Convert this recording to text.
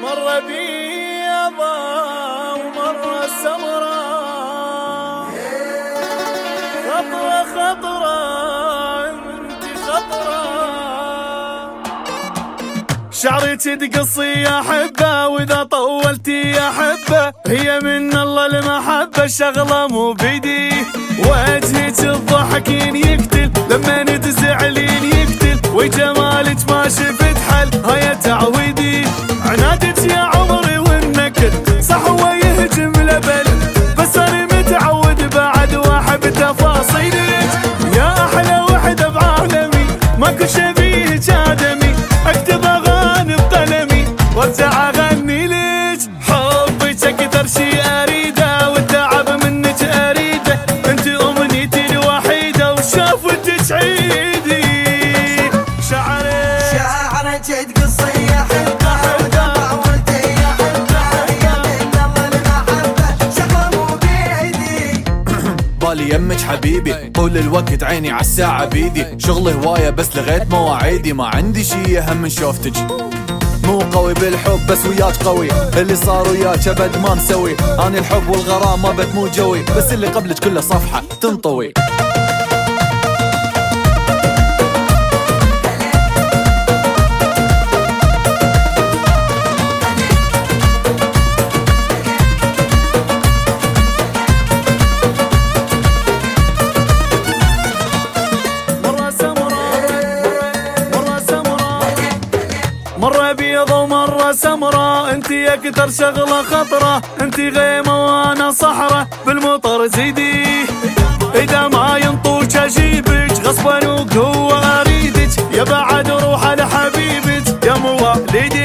مرة بيضا ومرة سمراء، خطرة خطرة انت خطرة، شعرك تقصي يا حبة واذا طولتي يا حبة، هي من الله المحبة الشغلة مو بيدي، وجهك الضحكين يقتل لما تزعلين يقتل، وجمالك ما شفت حل هيا تعويدي، عنادك يا عمري والنكد صح ويهجم لبل، بس انا متعود بعد واحب تفاصيلك، يا احلى وحدة بعالمي ماكو شبيهك ادمي، اكتب اغاني بقلمي وارجع اغني لك، حبك اكثر شي اريده والتعب منك اريده، انت امنيتي الوحيده وشافتك عيدي، شعرك تقصي يا حبه وطولتي يا حبه، هي من الله المحبه شغله مو بيدي، بالي يمك حبيبي طول الوقت عيني عالساعة بيدي، شغلي هواية بس لغيت مواعيدي، ما عندي شي اهم من شوفتك، مو قوي بالحب بس وياك قوي، اللي صار وياك ابد ما مسوي، اني الحب والغرام ما بت مو جوي، بس اللي قبلك كله صفحة تنطوي. مرة بيضة ومرة سمرة، انتي اكثر شغلة خطرة، انتي غيمة وانا صحرة، بالمطر زيدي اذا ما ينطوش اجيبك غصبا وقوة اريدك، يا بعد روح على حبيبك يا مواليدي.